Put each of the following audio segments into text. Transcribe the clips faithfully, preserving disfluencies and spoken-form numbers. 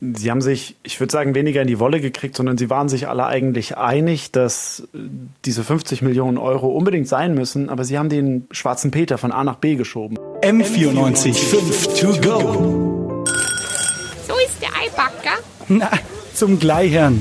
Sie haben sich, ich würde sagen, weniger in die Wolle gekriegt, sondern sie waren sich alle eigentlich einig, dass diese fünfzig Millionen Euro unbedingt sein müssen, aber sie haben den schwarzen Peter von A nach B geschoben. M vierundneunzig fünf to go. So ist der Eibacker. Na, zum Gleichern.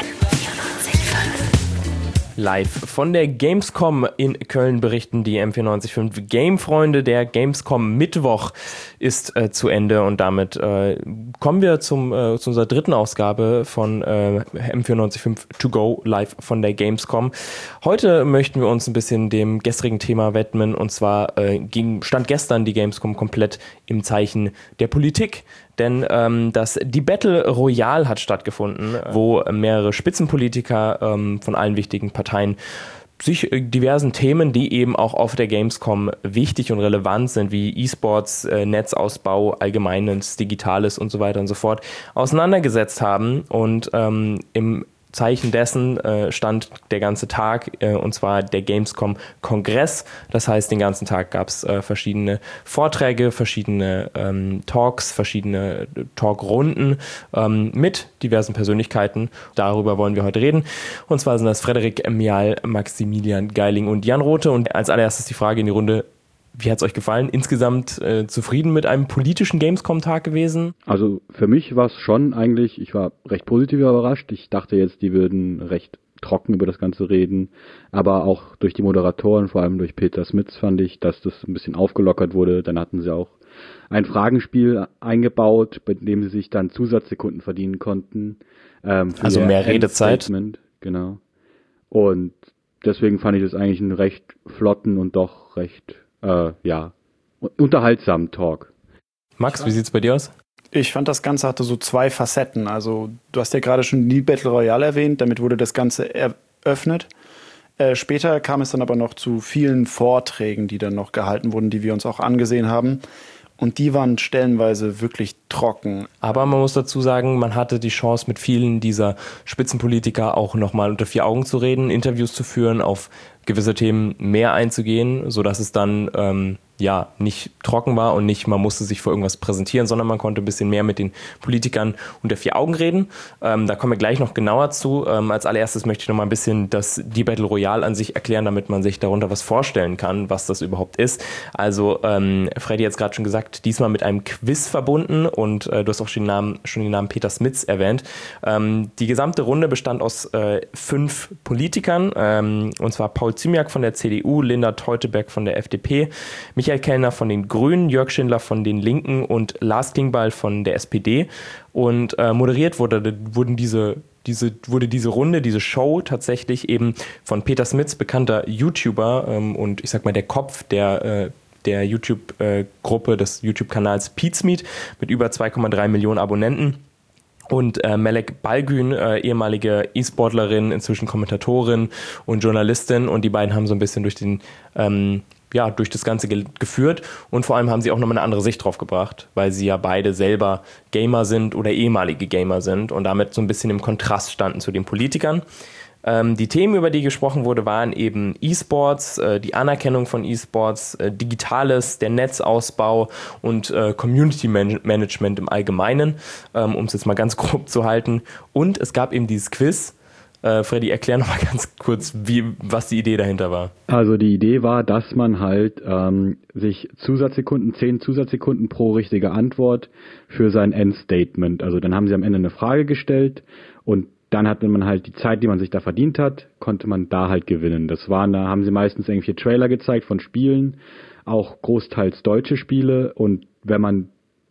Live von der Gamescom in Köln berichten die M vierundneunzig Komma fünf Game-Freunde. Der Gamescom Mittwoch ist äh, zu Ende und damit äh, kommen wir zum, äh, zu unserer dritten Ausgabe von äh, M vierundneunzig Komma fünf To Go live von der Gamescom. Heute möchten wir uns ein bisschen dem gestrigen Thema widmen und zwar äh, ging, stand gestern die Gamescom komplett im Zeichen der Politik. Denn ähm, das, die Battle Royale hat stattgefunden, wo mehrere Spitzenpolitiker ähm, von allen wichtigen Parteien sich äh, diversen Themen, die eben auch auf der Gamescom wichtig und relevant sind, wie E-Sports, äh, Netzausbau, Allgemeines, Digitales und so weiter und so fort, auseinandergesetzt haben. Und ähm, im Zeichen dessen äh, stand der ganze Tag, äh, und zwar der Gamescom-Kongress. Das heißt, den ganzen Tag gab es äh, verschiedene Vorträge, verschiedene ähm, Talks, verschiedene Talkrunden ähm, mit diversen Persönlichkeiten. Darüber wollen wir heute reden. Und zwar sind das Frederik Mial, Maximilian Geiling und Jan Rothe. Und als allererstes die Frage in die Runde: Wie hat es euch gefallen? Insgesamt äh, zufrieden mit einem politischen Gamescom-Tag gewesen? Also für mich war es schon eigentlich, ich war recht positiv überrascht. Ich dachte jetzt, die würden recht trocken über das Ganze reden. Aber auch durch die Moderatoren, vor allem durch Peter Smits, fand ich, dass das ein bisschen aufgelockert wurde. Dann hatten sie auch ein Fragenspiel eingebaut, bei dem sie sich dann Zusatzsekunden verdienen konnten. Ähm, also mehr Redezeit. Genau. Und deswegen fand ich das eigentlich einen recht flotten und doch recht Äh, ja, unterhaltsamen Talk. Max, wie sieht's bei dir aus? Ich fand, das Ganze hatte so zwei Facetten. Also du hast ja gerade schon die Battle Royale erwähnt, damit wurde das Ganze eröffnet. Äh, später kam es dann aber noch zu vielen Vorträgen, die dann noch gehalten wurden, die wir uns auch angesehen haben. Und die waren stellenweise wirklich trocken. Aber man muss dazu sagen, man hatte die Chance, mit vielen dieser Spitzenpolitiker auch nochmal unter vier Augen zu reden, Interviews zu führen, auf gewisse Themen mehr einzugehen, sodass es dann ähm, ja nicht trocken war und nicht, man musste sich vor irgendwas präsentieren, sondern man konnte ein bisschen mehr mit den Politikern unter vier Augen reden. Ähm, da kommen wir gleich noch genauer zu. Ähm, als allererstes möchte ich noch mal ein bisschen das, die Battle Royale an sich erklären, damit man sich darunter was vorstellen kann, was das überhaupt ist. Also ähm, Freddy hat es gerade schon gesagt, diesmal mit einem Quiz verbunden und äh, du hast auch schon den Namen, schon den Namen Peter Smits erwähnt. Ähm, die gesamte Runde bestand aus äh, fünf Politikern, ähm, und zwar Paul Ziemiak von der C D U, Linda Teuteberg von der F D P, Michael Kellner von den Grünen, Jörg Schindler von den Linken und Lars Klingbeil von der S P D. Und äh, moderiert wurde, wurden diese, diese, wurde diese Runde, diese Show tatsächlich eben von Peter Smits, bekannter YouTuber ähm, und ich sag mal der Kopf der äh, der YouTube-Gruppe, äh, des YouTube-Kanals Pizmeet mit über zwei Komma drei Millionen Abonnenten. Und äh, Melek Balgün, äh, ehemalige E-Sportlerin, inzwischen Kommentatorin und Journalistin. Und die beiden haben so ein bisschen durch den, ähm, ja, durch das Ganze ge- geführt. Und vor allem haben sie auch nochmal eine andere Sicht drauf gebracht, weil sie ja beide selber Gamer sind oder ehemalige Gamer sind und damit so ein bisschen im Kontrast standen zu den Politikern. Ähm, die Themen, über die gesprochen wurde, waren eben E-Sports, äh, die Anerkennung von E-Sports, äh, Digitales, der Netzausbau und äh, Community Man- Management im Allgemeinen, ähm, um es jetzt mal ganz grob zu halten. Und es gab eben dieses Quiz. Äh, Freddy, erklär noch mal ganz kurz, wie, was die Idee dahinter war. Also die Idee war, dass man halt ähm, sich Zusatzsekunden, zehn Zusatzsekunden pro richtige Antwort für sein Endstatement. Also dann haben sie am Ende eine Frage gestellt und dann hatte man halt die Zeit, die man sich da verdient hat, konnte man da halt gewinnen. Das waren, da haben sie meistens irgendwelche Trailer gezeigt von Spielen, auch großteils deutsche Spiele. Und wenn man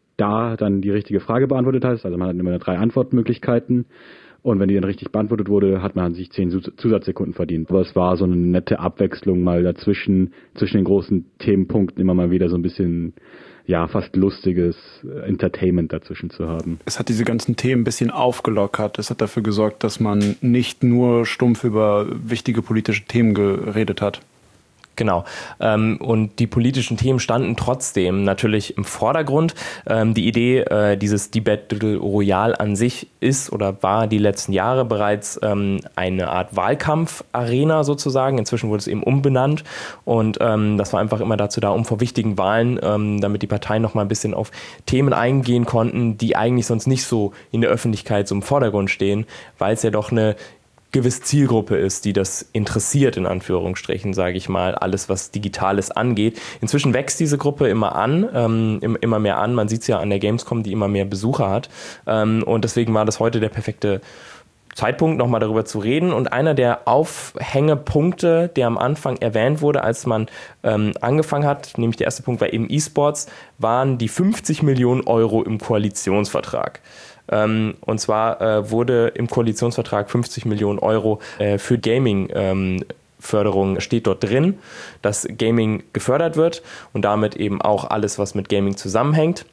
da dann die richtige Frage beantwortet hat, also man hat immer drei Antwortmöglichkeiten. Und wenn die dann richtig beantwortet wurde, hat man sich zehn Zusatzsekunden verdient. Aber es war so eine nette Abwechslung mal dazwischen, zwischen den großen Themenpunkten immer mal wieder so ein bisschen, ja, fast lustiges Entertainment dazwischen zu haben. Es hat diese ganzen Themen ein bisschen aufgelockert. Es hat dafür gesorgt, dass man nicht nur stumpf über wichtige politische Themen geredet hat. Genau. Ähm, und die politischen Themen standen trotzdem natürlich im Vordergrund. Ähm, die Idee äh, dieses Battle Royale an sich ist oder war die letzten Jahre bereits ähm, eine Art Wahlkampf-Arena sozusagen. Inzwischen wurde es eben umbenannt und ähm, das war einfach immer dazu da, um vor wichtigen Wahlen, ähm, damit die Parteien noch mal ein bisschen auf Themen eingehen konnten, die eigentlich sonst nicht so in der Öffentlichkeit so im Vordergrund stehen, weil es ja doch eine gewisse Zielgruppe ist, die das interessiert, in Anführungsstrichen, sage ich mal, alles, was Digitales angeht. Inzwischen wächst diese Gruppe immer an, ähm, immer mehr an. Man sieht es ja an der Gamescom, die immer mehr Besucher hat. Ähm, und deswegen war das heute der perfekte Zeitpunkt, nochmal darüber zu reden. Und einer der Aufhängepunkte, der am Anfang erwähnt wurde, als man ähm, angefangen hat, nämlich der erste Punkt war eben E-Sports, waren die fünfzig Millionen Euro im Koalitionsvertrag. Ähm, und zwar äh, wurde im Koalitionsvertrag fünfzig Millionen Euro äh, für Gaming-Förderung ähm, steht dort drin, dass Gaming gefördert wird und damit eben auch alles, was mit Gaming zusammenhängt.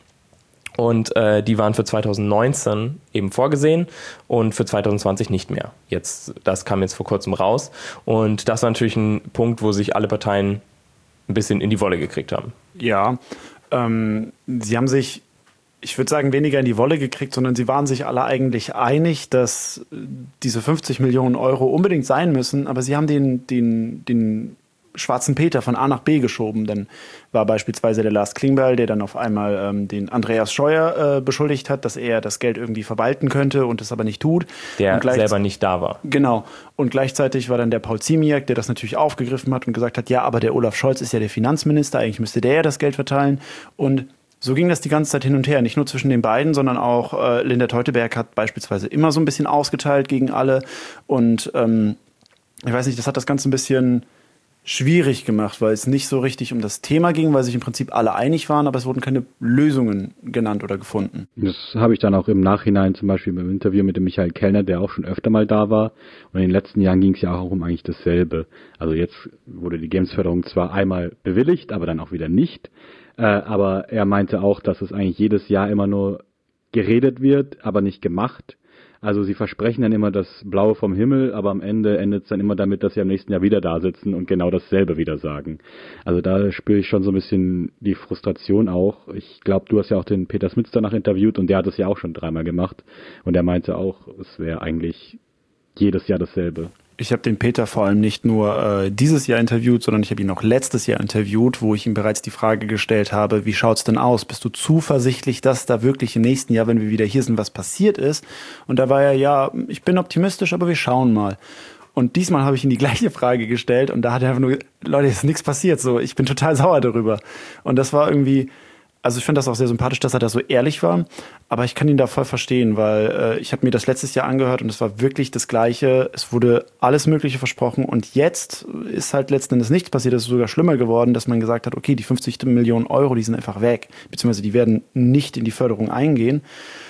Und äh, die waren für zwanzig neunzehn eben vorgesehen und für zwanzig zwanzig nicht mehr. Jetzt, das kam jetzt vor kurzem raus. Und das war natürlich ein Punkt, wo sich alle Parteien ein bisschen in die Wolle gekriegt haben. Ja, ähm, sie haben sich, ich würde sagen, weniger in die Wolle gekriegt, sondern sie waren sich alle eigentlich einig, dass diese fünfzig Millionen Euro unbedingt sein müssen, aber sie haben den, den, den schwarzen Peter von A nach B geschoben. Dann war beispielsweise der Lars Klingbeil, der dann auf einmal ähm, den Andreas Scheuer äh, beschuldigt hat, dass er das Geld irgendwie verwalten könnte und es aber nicht tut. Der selber nicht da war. Genau. Und gleichzeitig war dann der Paul Ziemiak, der das natürlich aufgegriffen hat und gesagt hat, ja, aber der Olaf Scholz ist ja der Finanzminister, eigentlich müsste der ja das Geld verteilen. Und so ging das die ganze Zeit hin und her, nicht nur zwischen den beiden, sondern auch äh, Linda Teuteberg hat beispielsweise immer so ein bisschen ausgeteilt gegen alle. Und ähm, ich weiß nicht, das hat das Ganze ein bisschen schwierig gemacht, weil es nicht so richtig um das Thema ging, weil sich im Prinzip alle einig waren, aber es wurden keine Lösungen genannt oder gefunden. Das habe ich dann auch im Nachhinein zum Beispiel beim Interview mit dem Michael Kellner, der auch schon öfter mal da war. Und in den letzten Jahren ging es ja auch um eigentlich dasselbe. Also jetzt wurde die Gamesförderung zwar einmal bewilligt, aber dann auch wieder nicht. Äh, aber er meinte auch, dass es eigentlich jedes Jahr immer nur geredet wird, aber nicht gemacht. Also sie versprechen dann immer das Blaue vom Himmel, aber am Ende endet es dann immer damit, dass sie am nächsten Jahr wieder da sitzen und genau dasselbe wieder sagen. Also da spüre ich schon so ein bisschen die Frustration auch. Ich glaube, du hast ja auch den Peter Smits danach interviewt und der hat es ja auch schon dreimal gemacht. Und er meinte auch, es wäre eigentlich jedes Jahr dasselbe. Ich habe den Peter vor allem nicht nur äh, dieses Jahr interviewt, sondern ich habe ihn auch letztes Jahr interviewt, wo ich ihm bereits die Frage gestellt habe, wie schaut's denn aus? Bist du zuversichtlich, dass da wirklich im nächsten Jahr, wenn wir wieder hier sind, was passiert ist? Und da war er, ja, ich bin optimistisch, aber wir schauen mal. Und diesmal habe ich ihm die gleiche Frage gestellt und da hat er einfach nur, Leute, es ist nichts passiert, so, ich bin total sauer darüber. Und das war irgendwie, also ich finde das auch sehr sympathisch, dass er da so ehrlich war, aber ich kann ihn da voll verstehen, weil äh, ich habe mir das letztes Jahr angehört und es war wirklich das Gleiche. Es wurde alles Mögliche versprochen und jetzt ist halt letzten Endes nichts passiert. Es ist sogar schlimmer geworden, dass man gesagt hat, okay, die fünfzig Millionen Euro, die sind einfach weg, beziehungsweise die werden nicht in die Förderung eingehen.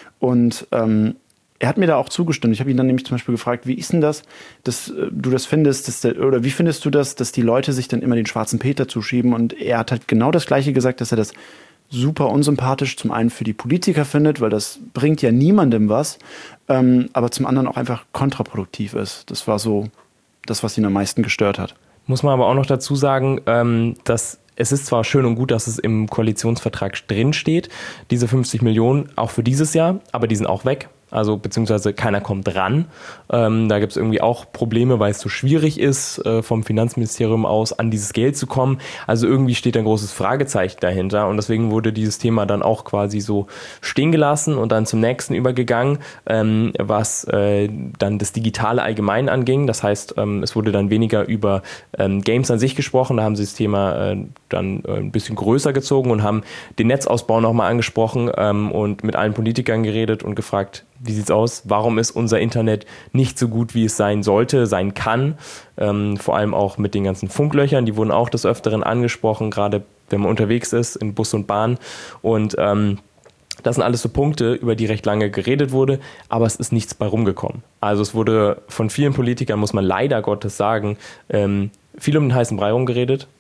Und ähm, er hat mir da auch zugestimmt. Ich habe ihn dann nämlich zum Beispiel gefragt, wie ist denn das, dass äh, du das findest, dass der, oder wie findest du das, dass die Leute sich dann immer den schwarzen Peter zuschieben? Und er hat halt genau das Gleiche gesagt, dass er das super unsympathisch zum einen für die Politiker findet, weil das bringt ja niemandem was, ähm, aber zum anderen auch einfach kontraproduktiv ist. Das war so das, was ihn am meisten gestört hat. Muss man aber auch noch dazu sagen, ähm, dass es ist zwar schön und gut, dass es im Koalitionsvertrag drin steht, diese fünfzig Millionen auch für dieses Jahr, aber die sind auch weg. Also beziehungsweise keiner kommt ran. Ähm, da gibt es irgendwie auch Probleme, weil es so schwierig ist, äh, vom Finanzministerium aus an dieses Geld zu kommen. Also irgendwie steht ein großes Fragezeichen dahinter und deswegen wurde dieses Thema dann auch quasi so stehen gelassen und dann zum nächsten übergegangen, ähm, was äh, dann das Digitale allgemein anging. Das heißt, ähm, es wurde dann weniger über ähm, Games an sich gesprochen. Da haben sie das Thema äh, dann äh, ein bisschen größer gezogen und haben den Netzausbau nochmal angesprochen ähm, und mit allen Politikern geredet und gefragt, wie sieht's aus? Warum ist unser Internet nicht so gut, wie es sein sollte, sein kann? Ähm, vor allem auch mit den ganzen Funklöchern, die wurden auch des Öfteren angesprochen, gerade wenn man unterwegs ist in Bus und Bahn. Und ähm, das sind alles so Punkte, über die recht lange geredet wurde, aber es ist nichts bei rumgekommen. Also es wurde von vielen Politikern, muss man leider Gottes sagen, ähm, viel um den heißen Brei rumgeredet.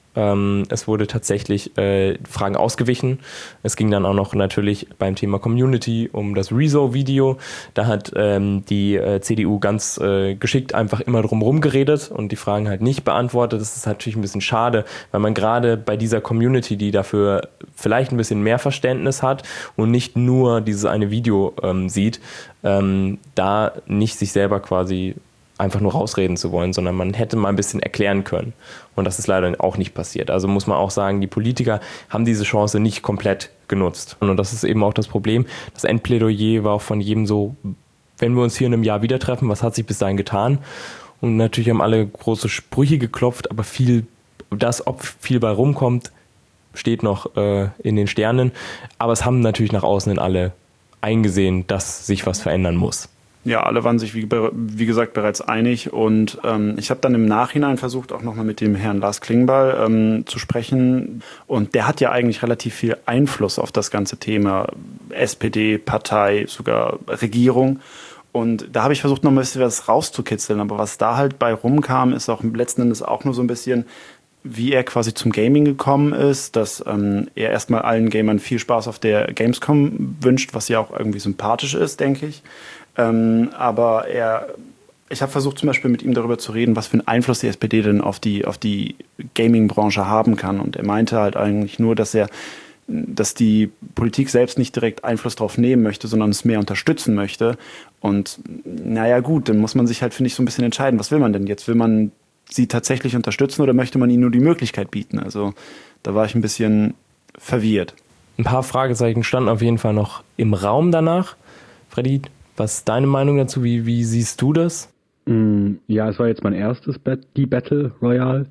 Ähm, es wurde tatsächlich äh, Fragen ausgewichen. Es ging dann auch noch natürlich beim Thema Community um das Rezo-Video. Da hat ähm, die äh, C D U ganz äh, geschickt einfach immer drum herum geredet und die Fragen halt nicht beantwortet. Das ist natürlich ein bisschen schade, weil man gerade bei dieser Community, die dafür vielleicht ein bisschen mehr Verständnis hat und nicht nur dieses eine Video ähm, sieht, ähm, da nicht sich selber quasi einfach nur rausreden zu wollen, sondern man hätte mal ein bisschen erklären können. Und das ist leider auch nicht passiert. Also muss man auch sagen, die Politiker haben diese Chance nicht komplett genutzt. Und das ist eben auch das Problem. Das Endplädoyer war auch von jedem so, wenn wir uns hier in einem Jahr wieder treffen, was hat sich bis dahin getan? Und natürlich haben alle große Sprüche geklopft, aber viel, das, ob viel bei rumkommt, steht noch äh, in den Sternen. Aber es haben natürlich nach außen hin alle eingesehen, dass sich was verändern muss. Ja, alle waren sich, wie, wie gesagt, bereits einig. Und ähm, ich habe dann im Nachhinein versucht, auch nochmal mit dem Herrn Lars Klingbeil ähm, zu sprechen. Und der hat ja eigentlich relativ viel Einfluss auf das ganze Thema. S P D, Partei, sogar Regierung. Und da habe ich versucht, noch ein bisschen was rauszukitzeln. Aber was da halt bei rumkam, ist auch letzten Endes auch nur so ein bisschen, wie er quasi zum Gaming gekommen ist, dass ähm, er erstmal allen Gamern viel Spaß auf der Gamescom wünscht, was ja auch irgendwie sympathisch ist, denke ich. Ähm, aber er, ich habe versucht zum Beispiel mit ihm darüber zu reden, was für einen Einfluss die S P D denn auf die, auf die Gaming-Branche haben kann. Und er meinte halt eigentlich nur, dass er, dass die Politik selbst nicht direkt Einfluss drauf nehmen möchte, sondern es mehr unterstützen möchte. Und naja gut, dann muss man sich halt, finde ich, so ein bisschen entscheiden, was will man denn jetzt? Will man sie tatsächlich unterstützen oder möchte man ihnen nur die Möglichkeit bieten? Also da war ich ein bisschen verwirrt. Ein paar Fragezeichen standen auf jeden Fall noch im Raum danach. Freddy, was ist deine Meinung dazu? Wie, wie siehst du das? Ja, es war jetzt mein erstes Bet- die Battle Royale.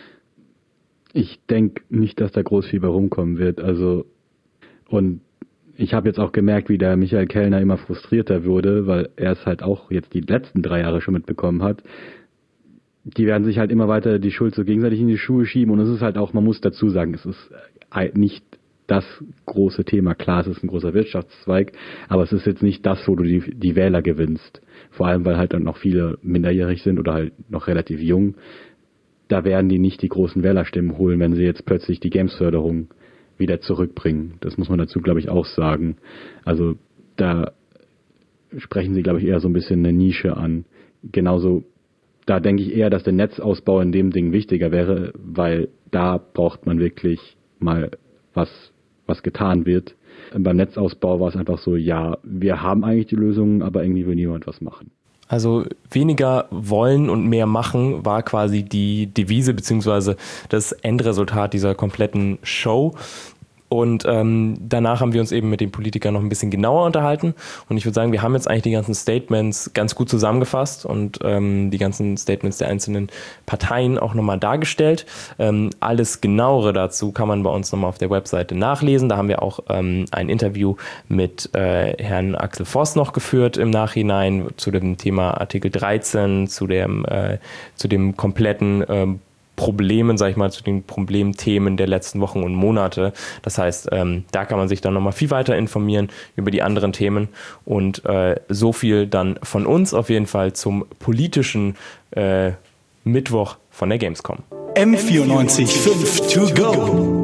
Ich denke nicht, dass da groß viel bei rumkommen wird. Also, und ich habe jetzt auch gemerkt, wie der Michael Kellner immer frustrierter wurde, weil er es halt auch jetzt die letzten drei Jahre schon mitbekommen hat. Die werden sich halt immer weiter die Schuld so gegenseitig in die Schuhe schieben. Und es ist halt auch, man muss dazu sagen, es ist nicht das große Thema. Klar, es ist ein großer Wirtschaftszweig, aber es ist jetzt nicht das, wo du die, die Wähler gewinnst. Vor allem, weil halt dann noch viele minderjährig sind oder halt noch relativ jung. Da werden die nicht die großen Wählerstimmen holen, wenn sie jetzt plötzlich die Games-Förderung wieder zurückbringen. Das muss man dazu, glaube ich, auch sagen. Also da sprechen sie, glaube ich, eher so ein bisschen eine Nische an. Genauso, da denke ich eher, dass der Netzausbau in dem Ding wichtiger wäre, weil da braucht man wirklich mal was was getan wird. Beim Netzausbau war es einfach so, ja, wir haben eigentlich die Lösungen, aber irgendwie will niemand was machen. Also weniger wollen und mehr machen war quasi die Devise beziehungsweise das Endresultat dieser kompletten Show. Und ähm, danach haben wir uns eben mit den Politikern noch ein bisschen genauer unterhalten. Und ich würde sagen, wir haben jetzt eigentlich die ganzen Statements ganz gut zusammengefasst und ähm, die ganzen Statements der einzelnen Parteien auch nochmal dargestellt. Ähm, alles Genauere dazu kann man bei uns nochmal auf der Webseite nachlesen. Da haben wir auch ähm, ein Interview mit äh, Herrn Axel Voss noch geführt im Nachhinein zu dem Thema Artikel dreizehn, zu dem, äh, zu dem kompletten ähm, Problemen, sag ich mal, zu den Problemthemen der letzten Wochen und Monate. Das heißt, ähm, da kann man sich dann nochmal viel weiter informieren über die anderen Themen und äh, so viel dann von uns auf jeden Fall zum politischen äh, Mittwoch von der Gamescom. M vierundneunzig Komma fünf to go.